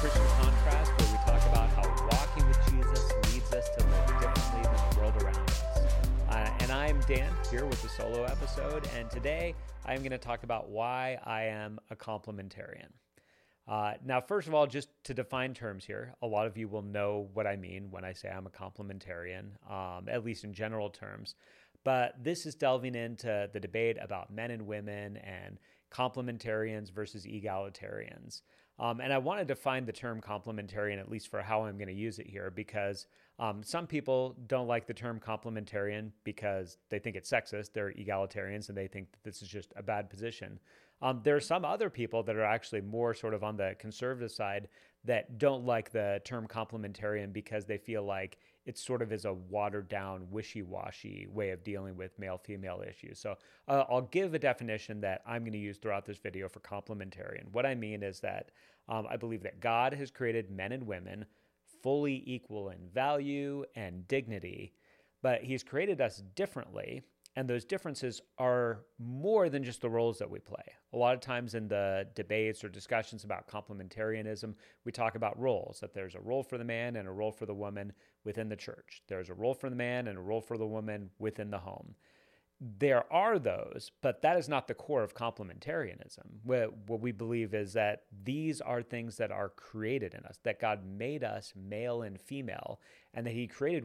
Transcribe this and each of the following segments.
Christian Contrast, where we talk about how walking with Jesus leads us to live differently than the world around us. And I'm Dan, here with a solo episode, and today I'm going to talk about why I am a complementarian. Now, first of all, just to define terms here, a lot of you will know what I mean when I say I'm a complementarian, at least in general terms. But this is delving into the debate about men and women and complementarians versus egalitarians. And I want to define the term complementarian, at least for how I'm going to use it here, because some people don't like the term complementarian because they think it's sexist. They're egalitarians and they think that this is just a bad position. There are some other people that are actually more sort of on the conservative side that don't like the term complementarian because they feel like it sort of is a watered down, wishy-washy way of dealing with male-female issues. So I'll give a definition that I'm going to use throughout this video for complementarian. What I mean is that I believe that God has created men and women fully equal in value and dignity, but he's created us differently. And those differences are more than just the roles that we play. A lot of times in the debates or discussions about complementarianism, we talk about roles, that there's a role for the man and a role for the woman within the church. There's a role for the man and a role for the woman within the home. There are those, but that is not the core of complementarianism. What we believe is that these are things that are created in us, that God made us male and female, and that he created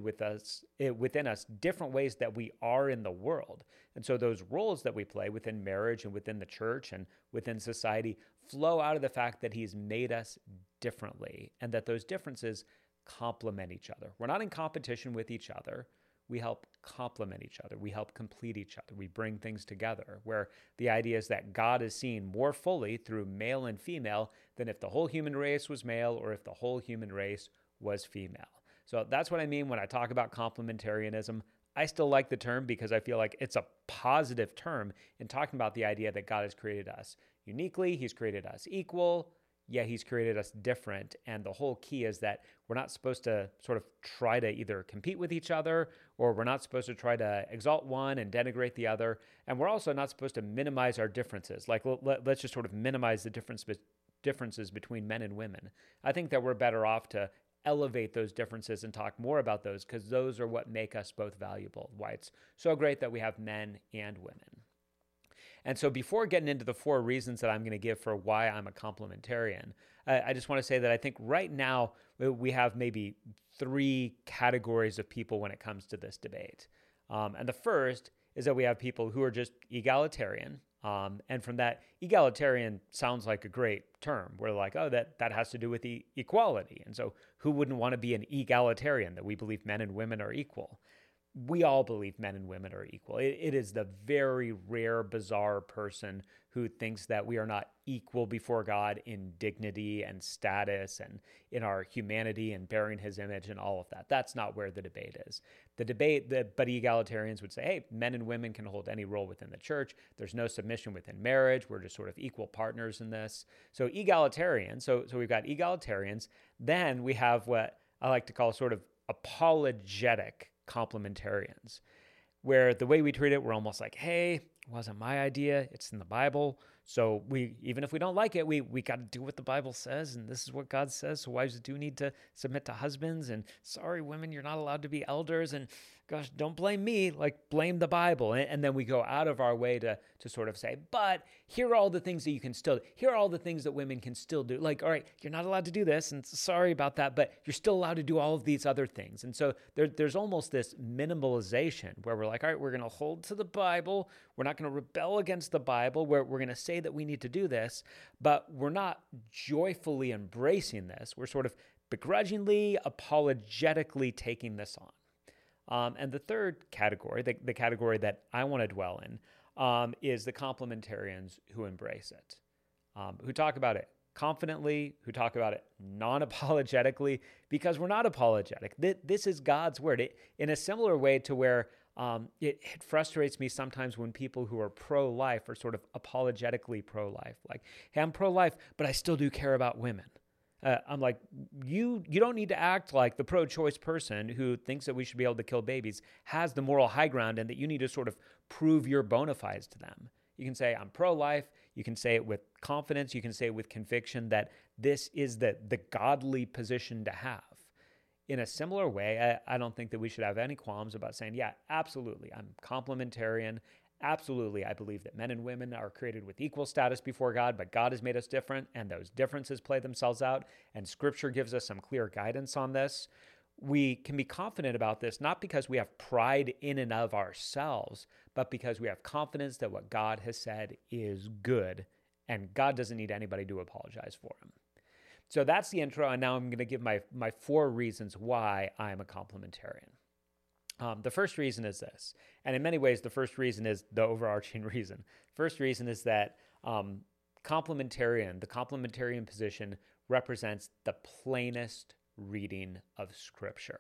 within us different ways that we are in the world. And so those roles that we play within marriage and within the church and within society flow out of the fact that he's made us differently and that those differences complement each other. We're not in competition with each other. We help complement each other. We help complete each other. We bring things together, where the idea is that God is seen more fully through male and female than if the whole human race was male or if the whole human race was female. So that's what I mean when I talk about complementarianism. I still like the term because I feel like it's a positive term in talking about the idea that God has created us uniquely. He's created us equal. Yet he's created us different. And the whole key is that we're not supposed to sort of try to either compete with each other, or we're not supposed to try to exalt one and denigrate the other. And we're also not supposed to minimize our differences. Like, let's just sort of minimize the differences between men and women. I think that we're better off to elevate those differences and talk more about those, because those are what make us both valuable. Why it's so great that we have men and women. And so before getting into the 4 reasons that I'm going to give for why I'm a complementarian, I just want to say that I think right now we have maybe 3 categories of people when it comes to this debate. And the first is that we have people who are just egalitarian. And from that, egalitarian sounds like a great term. We're like, oh, that has to do with equality. And so who wouldn't want to be an egalitarian, that we believe men and women are equal? We all believe men and women are equal. It is the very rare, bizarre person who thinks that we are not equal before God in dignity and status and in our humanity and bearing his image and all of that. That's not where the debate is. But egalitarians would say, hey, men and women can hold any role within the church. There's no submission within marriage. We're just sort of equal partners in this. So egalitarian, so we've got egalitarians. Then we have what I like to call sort of apologetic complementarians, where the way we treat it, we're almost like, hey, it wasn't my idea, it's in the Bible, so even if we don't like it, we got to do what the Bible says, and this is what God says, so wives do need to submit to husbands, and sorry, women, you're not allowed to be elders, and gosh, don't blame me, like blame the Bible. And then we go out of our way to sort of say, but here are all the things that you can still, here are all the things that women can still do. Like, all right, you're not allowed to do this, and sorry about that, but you're still allowed to do all of these other things. And so there's almost this minimalization where we're like, all right, we're going to hold to the Bible. We're not going to rebel against the Bible, where we're going to say that we need to do this, but we're not joyfully embracing this. We're sort of begrudgingly, apologetically taking this on. And the third category, the category that I want to dwell in, is the complementarians who embrace it, who talk about it confidently, who talk about it non-apologetically, because we're not apologetic. This is God's word. In a similar way to where it frustrates me sometimes when people who are pro-life are sort of apologetically pro-life. Like, hey, I'm pro-life, but I still do care about women. I'm like, you don't need to act like the pro-choice person who thinks that we should be able to kill babies has the moral high ground and that you need to sort of prove your bona fides to them. You can say, I'm pro-life. You can say it with confidence. You can say it with conviction that this is the godly position to have. In a similar way, I don't think that we should have any qualms about saying, yeah, absolutely, I'm complementarian. Absolutely, I believe that men and women are created with equal status before God, but God has made us different, and those differences play themselves out, and Scripture gives us some clear guidance on this. We can be confident about this, not because we have pride in and of ourselves, but because we have confidence that what God has said is good, and God doesn't need anybody to apologize for him. So that's the intro, and now I'm going to give my 4 reasons why I'm a complementarian. The first reason is this, and in many ways, the first reason is the overarching reason. First reason is that the complementarian position represents the plainest reading of Scripture.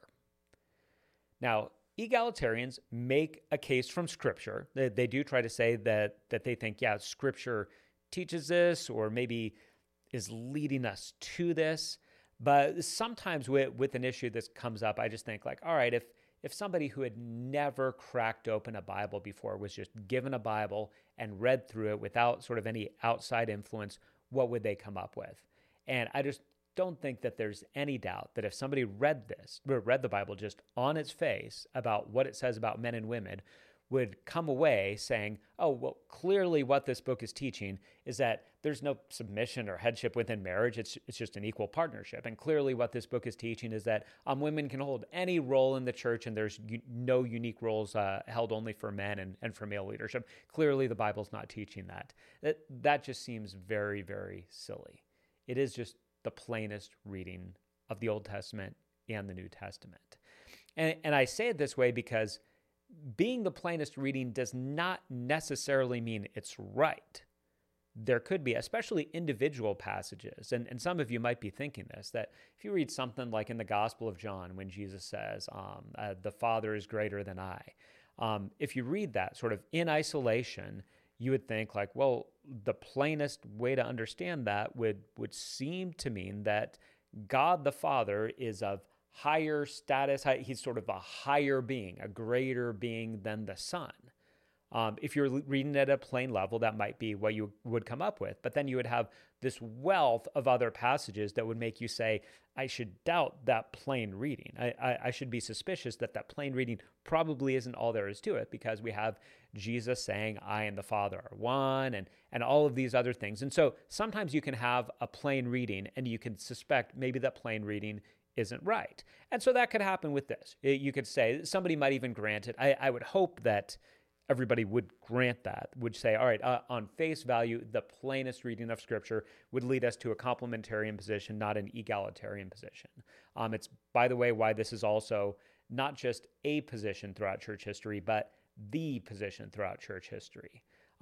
Now, egalitarians make a case from Scripture. They do try to say that they think, yeah, Scripture teaches this, or maybe is leading us to this. But sometimes with an issue that comes up, I just think like, all right, if somebody who had never cracked open a Bible before was just given a Bible and read through it without sort of any outside influence, what would they come up with? And I just don't think that there's any doubt that if somebody read the Bible just on its face about what it says about men and women, would come away saying, oh, well, clearly what this book is teaching is that there's no submission or headship within marriage. It's just an equal partnership. And clearly what this book is teaching is that women can hold any role in the church, and there's no unique roles held only for men and for male leadership. Clearly the Bible's not teaching that. That just seems very, very silly. It is just the plainest reading of the Old Testament and the New Testament. And I say it this way because being the plainest reading does not necessarily mean it's right. There could be, especially individual passages, and some of you might be thinking this, that if you read something like in the Gospel of John, when Jesus says, the Father is greater than I, if you read that sort of in isolation, you would think like, well, the plainest way to understand that would seem to mean that God the Father is of higher status. He's sort of a higher being, a greater being than the Son. If you're reading at a plain level, that might be what you would come up with. But then you would have this wealth of other passages that would make you say, I should doubt that plain reading. I should be suspicious that plain reading probably isn't all there is to it, because we have Jesus saying, I and the Father are one, and all of these other things. And so sometimes you can have a plain reading and you can suspect maybe that plain reading isn't right. And so that could happen with this. You could say, somebody might even grant it. I would hope that everybody would grant that, would say, all right, on face value, the plainest reading of Scripture would lead us to a complementarian position, not an egalitarian position. It's, by the way, why this is also not just a position throughout church history, but the position throughout church history.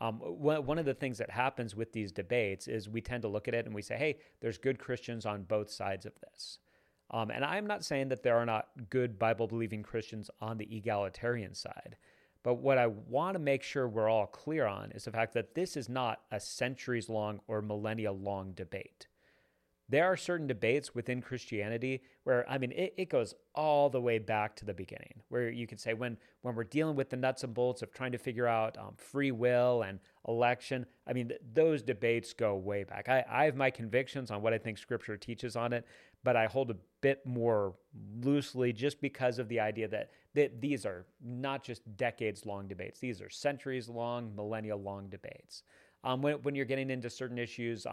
One of the things that happens with these debates is we tend to look at it and we say, hey, there's good Christians on both sides of this. And I'm not saying that there are not good Bible-believing Christians on the egalitarian side. But what I want to make sure we're all clear on is the fact that this is not a centuries-long or millennia-long debate. There are certain debates within Christianity where, it goes all the way back to the beginning, where you could say when we're dealing with the nuts and bolts of trying to figure out free will and election, those debates go way back. I have my convictions on what I think Scripture teaches on it, but I hold a bit more loosely just because of the idea that these are not just decades-long debates. These are centuries-long, millennia-long debates. When you're getting into certain issues,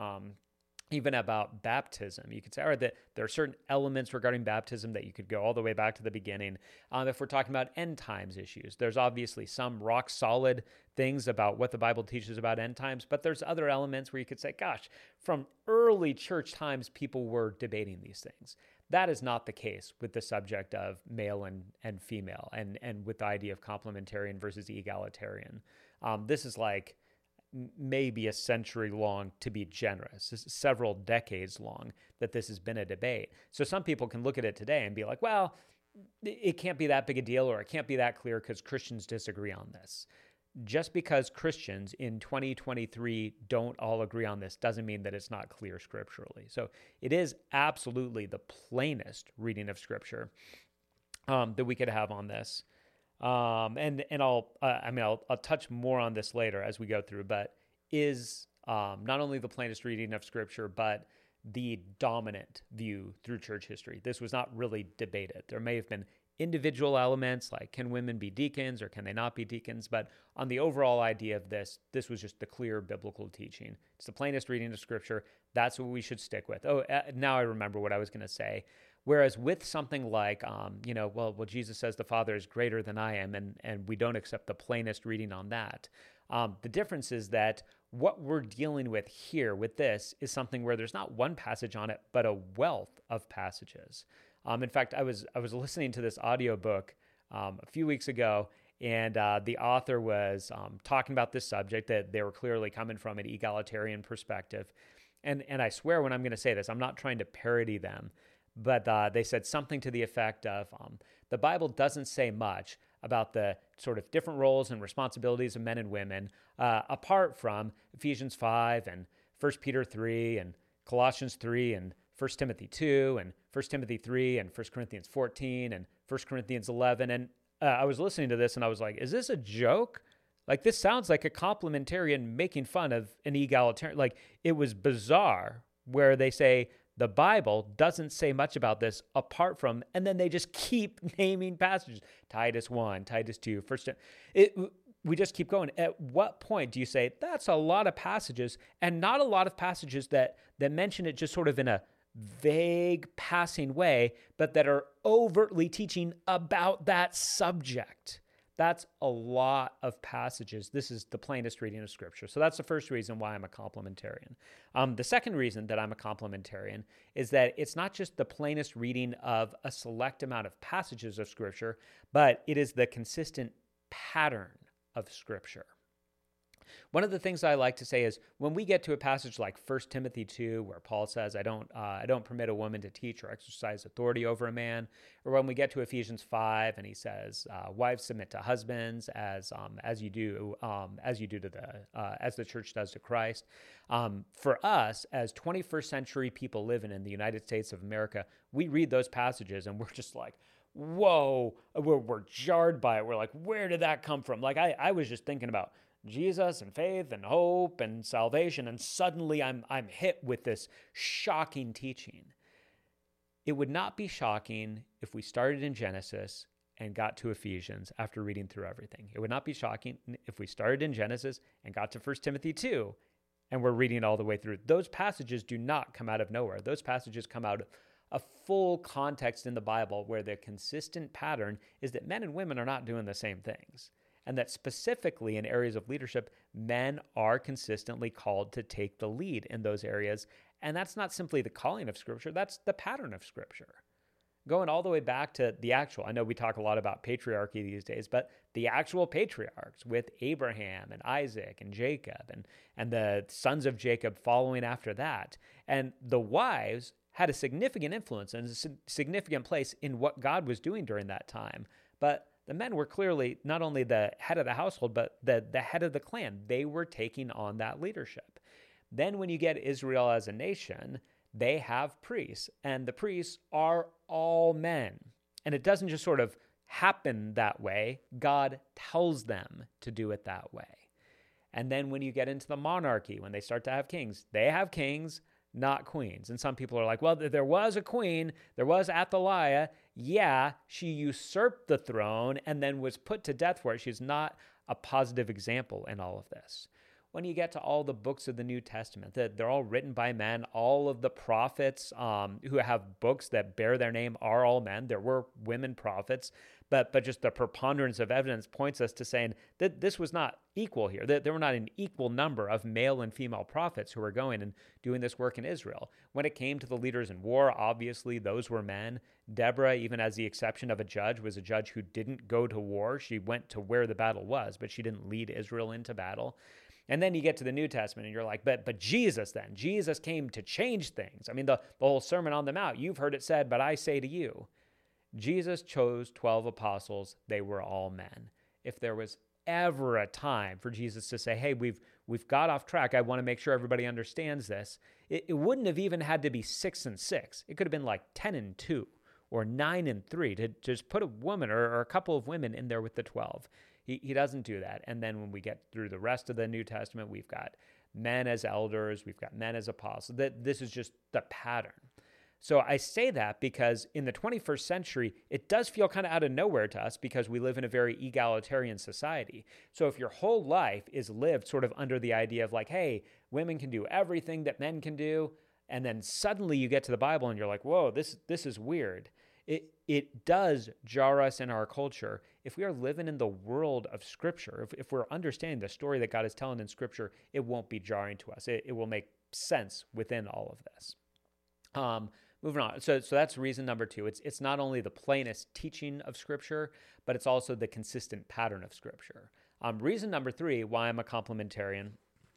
even about baptism, you could say, all right, that there are certain elements regarding baptism that you could go all the way back to the beginning. If we're talking about end times issues, there's obviously some rock solid things about what the Bible teaches about end times, but there's other elements where you could say, gosh, from early church times, people were debating these things. That is not the case with the subject of male and female, and with the idea of complementarian versus egalitarian. This is like maybe a century long, to be generous, several decades long that this has been a debate. So some people can look at it today and be like, well, it can't be that big a deal, or it can't be that clear because Christians disagree on this. Just because Christians in 2023 don't all agree on this doesn't mean that it's not clear scripturally. So it is absolutely the plainest reading of Scripture that we could have on this. And I'll touch more on this later as we go through, but is not only the plainest reading of Scripture, but the dominant view through church history. This was not really debated. There may have been individual elements like can women be deacons or can they not be deacons? But on the overall idea of this was just the clear biblical teaching. It's the plainest reading of Scripture. That's what we should stick with. Oh, now I remember what I was going to say. Whereas with something like, Jesus says the Father is greater than I am, and we don't accept the plainest reading on that. The difference is that what we're dealing with here with this is something where there's not one passage on it, but a wealth of passages. In fact, I was listening to this audiobook a few weeks ago, and the author was talking about this subject that they were clearly coming from an egalitarian perspective. And I swear when I'm going to say this, I'm not trying to parody them, but they said something to the effect of the Bible doesn't say much about the sort of different roles and responsibilities of men and women, apart from Ephesians 5 and 1 Peter 3 and Colossians 3 and 1 Timothy 2 and 1 Timothy 3 and 1 Corinthians 14 and 1 Corinthians 11. And I was listening to this and I was like, is this a joke? Like, this sounds like a complementarian making fun of an egalitarian. Like, it was bizarre where they say the Bible doesn't say much about this apart from, and then they just keep naming passages. Titus 1, Titus 2, we just keep going. At what point do you say, that's a lot of passages, and not a lot of passages that mention it just sort of in a vague, passing way, but that are overtly teaching about that subject? That's a lot of passages. This is the plainest reading of Scripture. So that's the first reason why I'm a complementarian. The second reason that I'm a complementarian is that it's not just the plainest reading of a select amount of passages of Scripture, but it is the consistent pattern of Scripture. One of the things I like to say is when we get to a passage like 1 Timothy 2, where Paul says, I don't permit a woman to teach or exercise authority over a man, or when we get to Ephesians 5 and he says, wives submit to husbands as the church does to Christ. For us, as 21st century people living in the United States of America, we read those passages and we're just like, whoa, we're jarred by it. We're like, where did that come from? Like, I was just thinking about Jesus and faith and hope and salvation, and suddenly I'm hit with this shocking teaching. It would not be shocking if we started in Genesis and got to Ephesians after reading through everything. It would not be shocking if we started in Genesis and got to 1 Timothy 2 and we're reading all the way through. Those passages do not come out of nowhere. Those passages come out of a full context in the Bible where the consistent pattern is that men and women are not doing the same things. And that specifically in areas of leadership, men are consistently called to take the lead in those areas. And that's not simply the calling of Scripture, that's the pattern of Scripture. Going all the way back to I know we talk a lot about patriarchy these days, but the actual patriarchs with Abraham and Isaac and Jacob and the sons of Jacob following after that. And the wives had a significant influence and a significant place in what God was doing during that time. But the men were clearly not only the head of the household, but the head of the clan. They were taking on that leadership. Then when you get Israel as a nation, they have priests, and the priests are all men. And it doesn't just sort of happen that way. God tells them to do it that way. And then when you get into the monarchy, when they start to have kings, they have kings, not queens. And some people are like, well, there was a queen, there was Athaliah. Yeah, she usurped the throne and then was put to death for it. She's not a positive example in all of this. When you get to all the books of the New Testament, they're all written by men. All of the prophets who have books that bear their name are all men. There were women prophets, but just the preponderance of evidence points us to saying that this was not equal here. That there were not an equal number of male and female prophets who were going and doing this work in Israel. When it came to the leaders in war, obviously those were men. Deborah, even as the exception of a judge, was a judge who didn't go to war. She went to where the battle was, but she didn't lead Israel into battle. And then you get to the New Testament and you're like, but Jesus then, Jesus came to change things. I mean, the whole Sermon on the Mount, you've heard it said, but I say to you, Jesus chose 12 apostles. They were all men. If there was ever a time for Jesus to say, hey, we've got off track, I want to make sure everybody understands this, it wouldn't have even had to be 6 and 6. It could have been like 10 and 2 or 9 and 3 to just put a woman or a couple of women in there with the 12. He doesn't do that. And then when we get through the rest of the New Testament, we've got men as elders, we've got men as apostles. That this is just the pattern. So I say that because in the 21st century, it does feel kind of out of nowhere to us because we live in a very egalitarian society. So if your whole life is lived sort of under the idea of like, hey, women can do everything that men can do, and then suddenly you get to the Bible and you're like, whoa, this is weird. It does jar us in our culture. If we are living in the world of Scripture, if we're understanding the story that God is telling in Scripture, it won't be jarring to us. It will make sense within all of this. Moving on. So that's reason number 2. It's not only the plainest teaching of Scripture, but it's also the consistent pattern of Scripture. Reason number 3, why I'm a complementarian,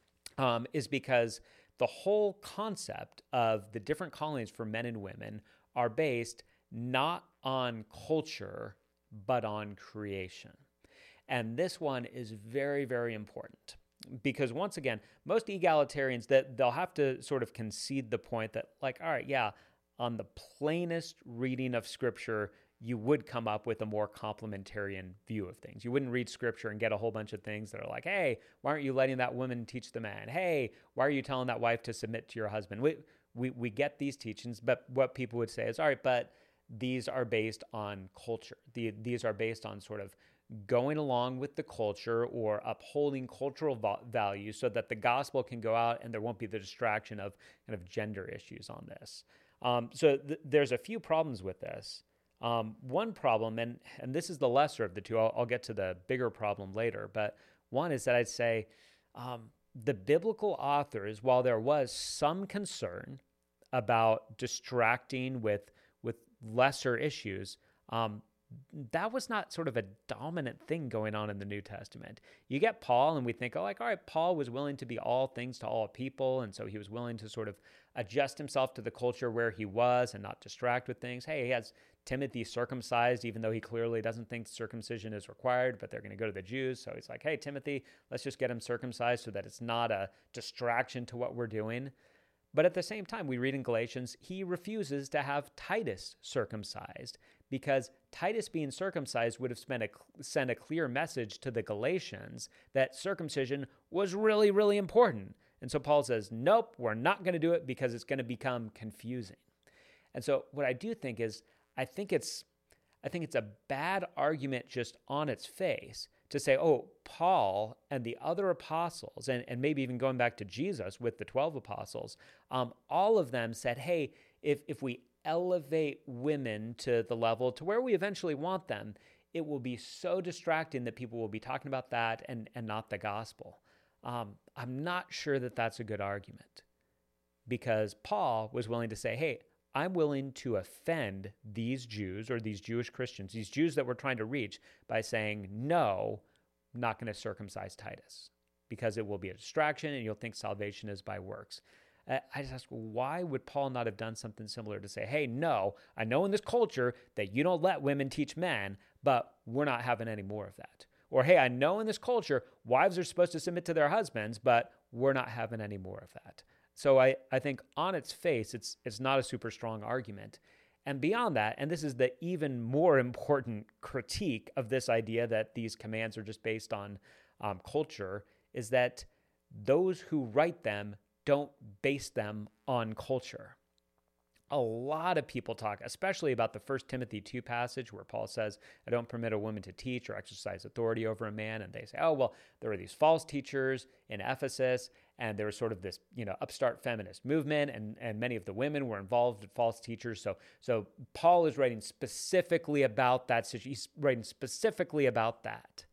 is because the whole concept of the different callings for men and women are based not on culture, but on creation. And this one is very, very important. Because once again, most egalitarians, that they'll have to sort of concede the point that like, all right, yeah, on the plainest reading of Scripture, you would come up with a more complementarian view of things. You wouldn't read Scripture and get a whole bunch of things that are like, hey, why aren't you letting that woman teach the man? Hey, why are you telling that wife to submit to your husband? We get these teachings, but what people would say is, all right, but these are based on culture. These are based on sort of going along with the culture or upholding cultural values so that the gospel can go out and there won't be the distraction of kind of gender issues on this. So there's a few problems with this. One problem, and this is the lesser of the two, I'll get to the bigger problem later, but one is that I'd say the biblical authors, while there was some concern about distracting with lesser issues, that was not sort of a dominant thing going on in the New Testament. You get Paul and we think, oh, like, all right, Paul was willing to be all things to all people. And so he was willing to sort of adjust himself to the culture where he was and not distract with things. Hey, he has Timothy circumcised, even though he clearly doesn't think circumcision is required, but they're going to go to the Jews. So he's like, hey, Timothy, let's just get him circumcised so that it's not a distraction to what we're doing. But at the same time, we read in Galatians, he refuses to have Titus circumcised because Titus being circumcised would have sent a clear message to the Galatians that circumcision was really, really important. And so Paul says, nope, we're not going to do it because it's going to become confusing. And so what I do think is, I think it's a bad argument just on its face to say, oh, Paul and the other apostles, and maybe even going back to Jesus with the 12 apostles, all of them said, hey, if we elevate women to the level to where we eventually want them, it will be so distracting that people will be talking about that and not the gospel. I'm not sure that that's a good argument because Paul was willing to say, hey, I'm willing to offend these Jews or these Jewish Christians, these Jews that we're trying to reach by saying, no, I'm not going to circumcise Titus because it will be a distraction and you'll think salvation is by works. I just ask, why would Paul not have done something similar to say, hey, no, I know in this culture that you don't let women teach men, but we're not having any more of that. Or, hey, I know in this culture wives are supposed to submit to their husbands, but we're not having any more of that. So I think on its face, it's not a super strong argument. And beyond that, and this is the even more important critique of this idea that these commands are just based on culture, is that those who write them don't base them on culture. A lot of people talk, especially about the 1 Timothy 2 passage where Paul says, I don't permit a woman to teach or exercise authority over a man. And they say, oh, well, there were these false teachers in Ephesus, and there was sort of this, upstart feminist movement, and many of the women were involved with false teachers. So Paul is writing specifically about that. He's writing specifically about that.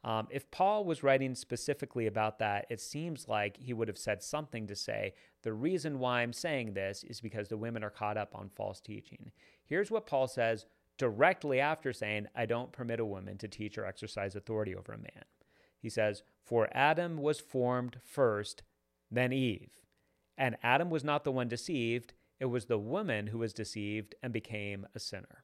If Paul was writing specifically about that, it seems like he would have said something to say, the reason why I'm saying this is because the women are caught up on false teaching. Here's what Paul says directly after saying, I don't permit a woman to teach or exercise authority over a man. He says, for Adam was formed first, then Eve. And Adam was not the one deceived. It was the woman who was deceived and became a sinner.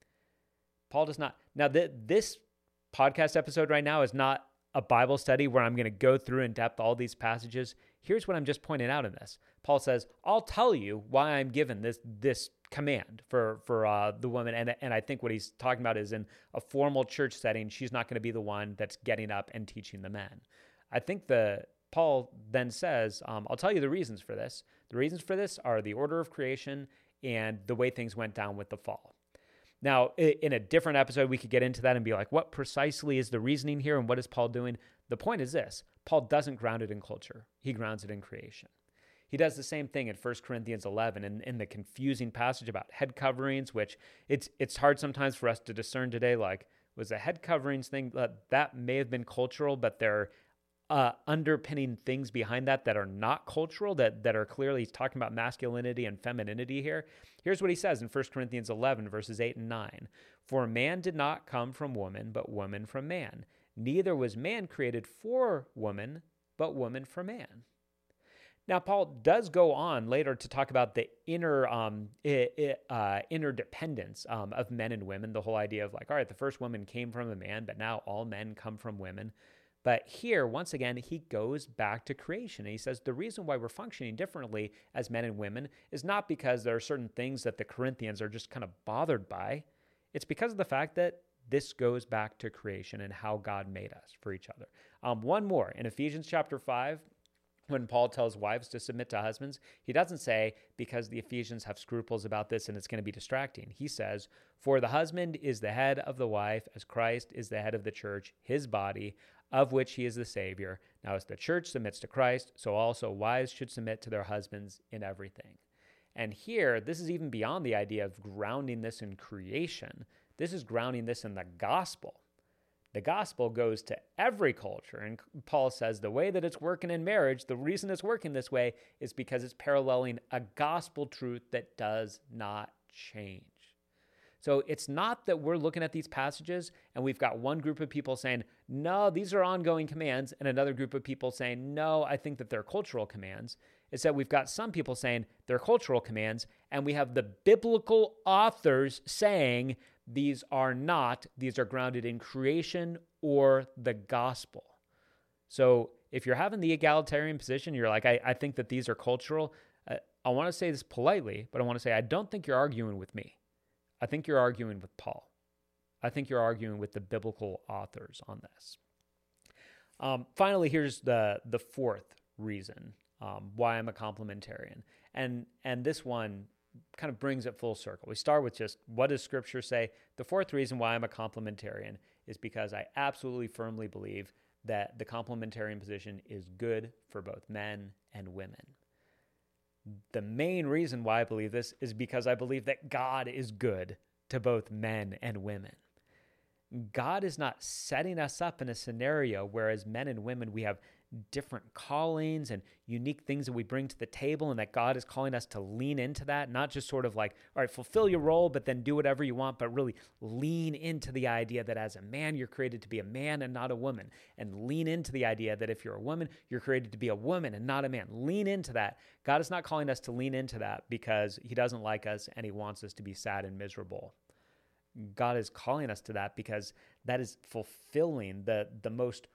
Paul does not. Now, this podcast episode right now is not a Bible study where I'm going to go through in depth all these passages. Here's what I'm just pointing out in this. Paul says, I'll tell you why I'm given this command for the woman. And I think what he's talking about is in a formal church setting, she's not going to be the one that's getting up and teaching the men. I think the Paul then says, I'll tell you the reasons for this. The reasons for this are the order of creation and the way things went down with the fall. Now, in a different episode, we could get into that and be like, what precisely is the reasoning here and what is Paul doing? The point is this: Paul doesn't ground it in culture. He grounds it in creation. He does the same thing in 1 Corinthians 11 in the confusing passage about head coverings, which it's hard sometimes for us to discern today, like, was a head coverings thing that may have been cultural, but there are underpinning things behind that are not cultural, that are clearly, he's talking about masculinity and femininity here. Here's what he says in 1 Corinthians 11, verses 8 and 9. For man did not come from woman, but woman from man. Neither was man created for woman, but woman for man. Now, Paul does go on later to talk about the interdependence of men and women, the whole idea of like, all right, the first woman came from a man, but now all men come from women. But here, once again, he goes back to creation. And he says the reason why we're functioning differently as men and women is not because there are certain things that the Corinthians are just kind of bothered by. It's because of the fact that this goes back to creation and how God made us for each other. One more, in Ephesians chapter 5, when Paul tells wives to submit to husbands, he doesn't say because the Ephesians have scruples about this and it's going to be distracting. He says, for the husband is the head of the wife, as Christ is the head of the church, his body, of which he is the Savior. Now, as the church submits to Christ, so also wives should submit to their husbands in everything. And here, this is even beyond the idea of grounding this in creation. This is grounding this in the gospel. The gospel goes to every culture. And Paul says the way that it's working in marriage, the reason it's working this way is because it's paralleling a gospel truth that does not change. So it's not that we're looking at these passages and we've got one group of people saying, no, these are ongoing commands, and another group of people saying, no, I think that they're cultural commands. It's that we've got some people saying they're cultural commands, and we have the biblical authors saying these are not. These are grounded in creation or the gospel. So if you're having the egalitarian position, you're like, I think that these are cultural. I want to say this politely, but I want to say I don't think you're arguing with me. I think you're arguing with Paul. I think you're arguing with the biblical authors on this. Finally, here's the fourth reason why I'm a complementarian. And this one kind of brings it full circle. We start with just what does Scripture say? The fourth reason why I'm a complementarian is because I absolutely firmly believe that the complementarian position is good for both men and women. The main reason why I believe this is because I believe that God is good to both men and women. God is not setting us up in a scenario where as men and women we have different callings and unique things that we bring to the table, and that God is calling us to lean into that, not just sort of like, all right, fulfill your role, but then do whatever you want, but really lean into the idea that as a man, you're created to be a man and not a woman, and lean into the idea that if you're a woman, you're created to be a woman and not a man. Lean into that. God is not calling us to lean into that because he doesn't like us and he wants us to be sad and miserable. God is calling us to that because that is fulfilling the most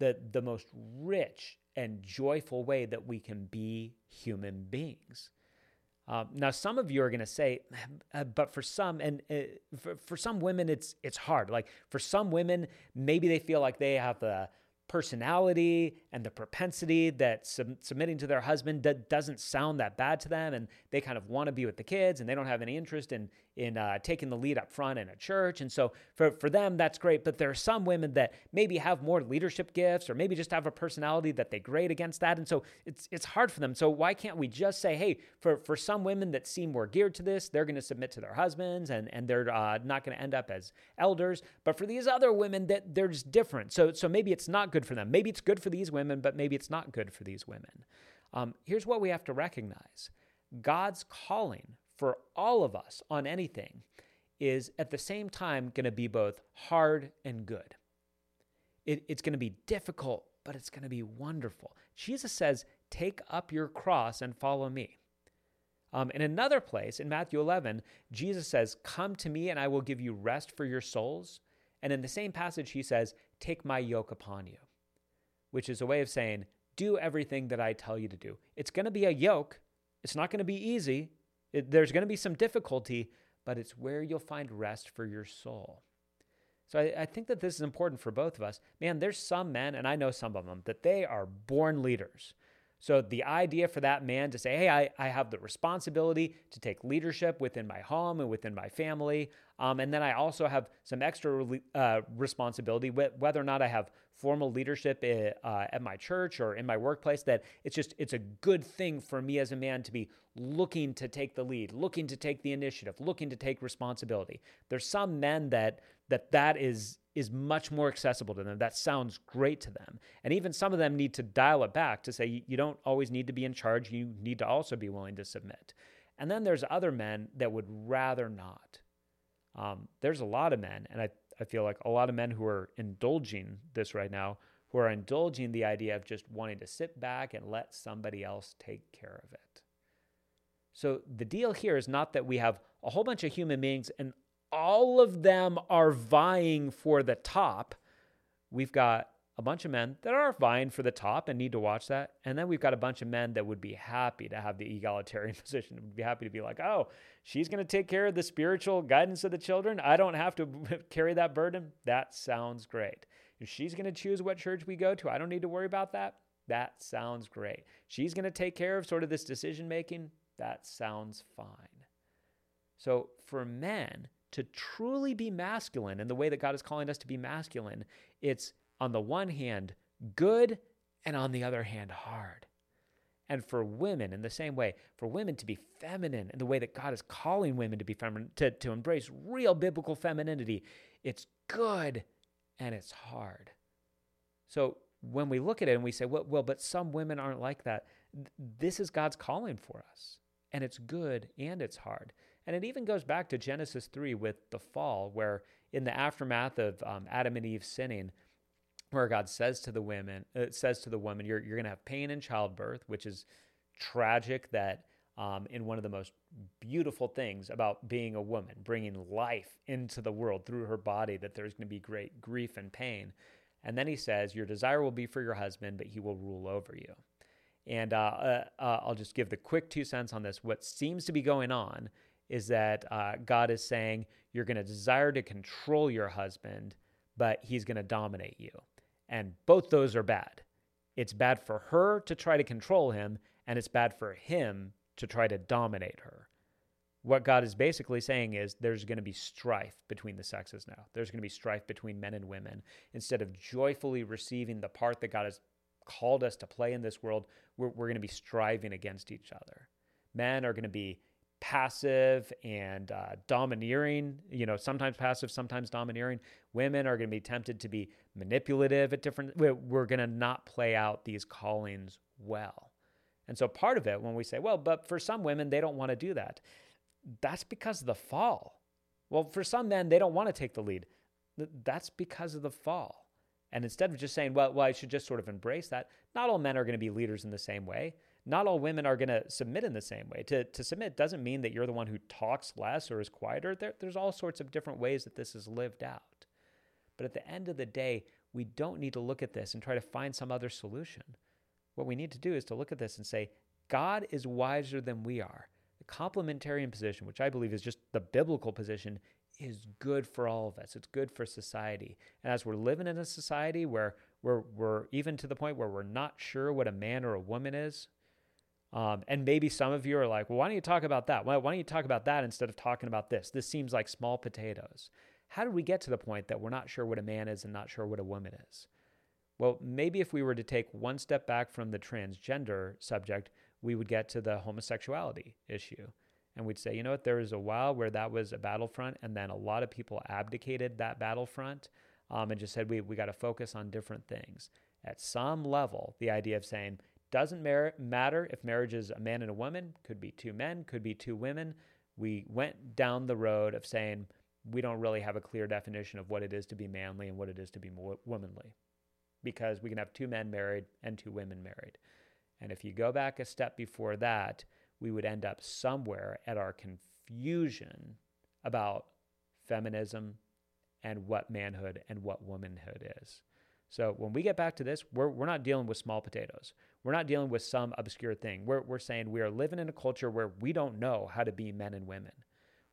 rich and joyful way that we can be human beings. Now, some of you are going to say, but for some, and for some women, it's hard. Like for some women, maybe they feel like they have the personality and the propensity that submitting to their husband doesn't sound that bad to them, and they kind of want to be with the kids, and they don't have any interest in taking the lead up front in a church. And so for them, that's great. But there are some women that maybe have more leadership gifts, or maybe just have a personality that they grade against that. And so it's hard for them. So why can't we just say, hey, for some women that seem more geared to this, they're going to submit to their husbands, and they're not going to end up as elders. But for these other women, that they're just different. So maybe it's not good for them. Maybe it's good for these women, but maybe it's not good for these women. Here's what we have to recognize. God's calling for all of us on anything is at the same time going to be both hard and good. It's going to be difficult, but it's going to be wonderful. Jesus says, take up your cross and follow me. In another place, in Matthew 11, Jesus says, come to me and I will give you rest for your souls. And in the same passage, he says, take my yoke upon you, which is a way of saying, do everything that I tell you to do. It's going to be a yoke. It's not going to be easy. There's going to be some difficulty, but it's where you'll find rest for your soul. So I think that this is important for both of us. Man, there's some men, and I know some of them, that they are born leaders. So the idea for that man to say, hey, I have the responsibility to take leadership within my home and within my family. And then I also have some extra responsibility, whether or not I have formal leadership at my church or in my workplace, that it's a good thing for me as a man to be looking to take the lead, looking to take the initiative, looking to take responsibility. There's some men that is much more accessible to them. That sounds great to them. And even some of them need to dial it back to say, you don't always need to be in charge. You need to also be willing to submit. And then there's other men that would rather not. There's a lot of men, and I feel like a lot of men who are indulging this right now, who are indulging the idea of just wanting to sit back and let somebody else take care of it. So the deal here is not that we have a whole bunch of human beings and all of them are vying for the top. We've got a bunch of men that are vying for the top and need to watch that. And then we've got a bunch of men that would be happy to have the egalitarian position, would be happy to be like, oh, she's going to take care of the spiritual guidance of the children. I don't have to carry that burden. That sounds great. If she's going to choose what church we go to, I don't need to worry about that. That sounds great. She's going to take care of sort of this decision making. That sounds fine. So for men to truly be masculine in the way that God is calling us to be masculine, it's on the one hand good and on the other hand hard. And for women in the same way, for women to be feminine in the way that God is calling women to be feminine, to embrace real biblical femininity, it's good and it's hard. So when we look at it and we say, well, but some women aren't like that, this is God's calling for us. And it's good and it's hard. And it even goes back to Genesis 3 with the fall, where in the aftermath of Adam and Eve sinning, where God says to the woman, you're going to have pain in childbirth, which is tragic that in one of the most beautiful things about being a woman, bringing life into the world through her body, that there's going to be great grief and pain. And then he says, your desire will be for your husband, but he will rule over you. And I'll just give the quick 2 cents on this. What seems to be going on is that God is saying you're going to desire to control your husband, but he's going to dominate you. And both those are bad. It's bad for her to try to control him, and it's bad for him to try to dominate her. What God is basically saying is there's going to be strife between the sexes now. There's going to be strife between men and women. Instead of joyfully receiving the part that God has called us to play in this world, we're going to be striving against each other. Men are going to be passive and domineering, sometimes passive, sometimes domineering. Women are going to be tempted to be manipulative at different, we're going to not play out these callings well. And so part of it, when we say, well, but for some women, they don't want to do that. That's because of the fall. Well, for some men, they don't want to take the lead. That's because of the fall. And instead of just saying, well, I should just sort of embrace that, not all men are going to be leaders in the same way. Not all women are going to submit in the same way. To submit doesn't mean that you're the one who talks less or is quieter. There's all sorts of different ways that this is lived out. But at the end of the day, we don't need to look at this and try to find some other solution. What we need to do is to look at this and say, God is wiser than we are. The complementarian position, which I believe is just the biblical position, is good for all of us. It's good for society. And as we're living in a society where we're even to the point where we're not sure what a man or a woman is, and maybe some of you are like, well, why don't you talk about that? Why don't you talk about that instead of talking about this? This seems like small potatoes. How did we get to the point that we're not sure what a man is and not sure what a woman is? Well, maybe if we were to take one step back from the transgender subject, we would get to the homosexuality issue. And we'd say, there was a while where that was a battlefront, and then a lot of people abdicated that battlefront and just said, we got to focus on different things. At some level, the idea of saying, doesn't matter if marriage is a man and a woman, could be two men, could be two women. We went down the road of saying we don't really have a clear definition of what it is to be manly and what it is to be womanly, because we can have two men married and two women married. And if you go back a step before that, we would end up somewhere at our confusion about feminism and what manhood and what womanhood is. So when we get back to this, we're not dealing with small potatoes. We're not dealing with some obscure thing. We're saying we are living in a culture where we don't know how to be men and women.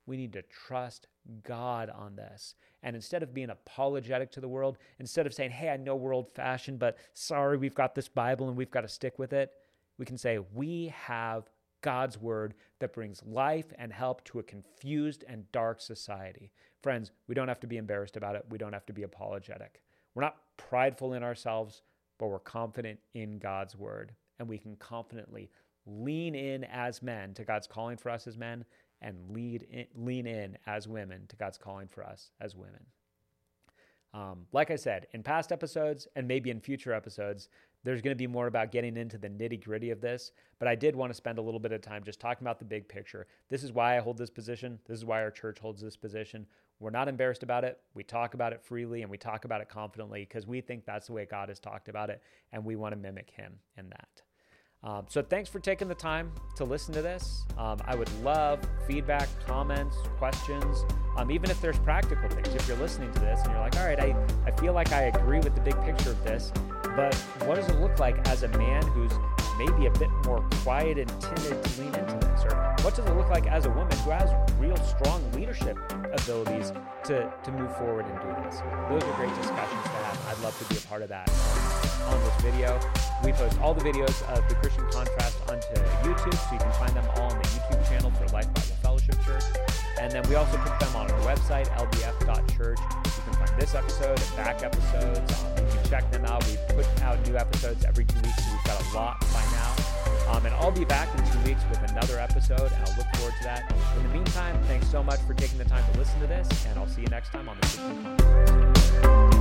We need to trust God on this. And instead of being apologetic to the world, instead of saying, hey, I know we're old-fashioned, but sorry, we've got this Bible and we've got to stick with it, we can say, we have God's word that brings life and help to a confused and dark society. Friends, we don't have to be embarrassed about it. We don't have to be apologetic. We're not prideful in ourselves, but we're confident in God's word. And we can confidently lean in as men to God's calling for us as men, and lean in as women to God's calling for us as women. Like I said, in past episodes and maybe in future episodes, there's going to be more about getting into the nitty-gritty of this, but I did want to spend a little bit of time just talking about the big picture. This is why I hold this position. This is why our church holds this position. We're not embarrassed about it. We talk about it freely and we talk about it confidently because we think that's the way God has talked about it, and we want to mimic him in that. So thanks for taking the time to listen to this. I would love feedback, comments, questions, even if there's practical things. If you're listening to this and you're like, all right, I feel like I agree with the big picture of this, but what does it look like as a man who's maybe a bit more quiet and timid to lean into this? Or what does it look like as a woman who has real strong leadership abilities to move forward and do this? Those are great discussions to have. I'd love to be a part of that on this video. We post all the videos of the Christian Contrast onto YouTube, so you can find them all on the YouTube channel for Life Bible Fellowship Church. And then we also put them on our website, lbf.church. You can find this episode and back episodes. You can check them out. We put out new episodes every 2 weeks, so we've got a lot by now. And I'll be back in 2 weeks with another episode, and I'll look forward to that. In the meantime, thanks so much for taking the time to listen to this, and I'll see you next time on the Christian Contrast.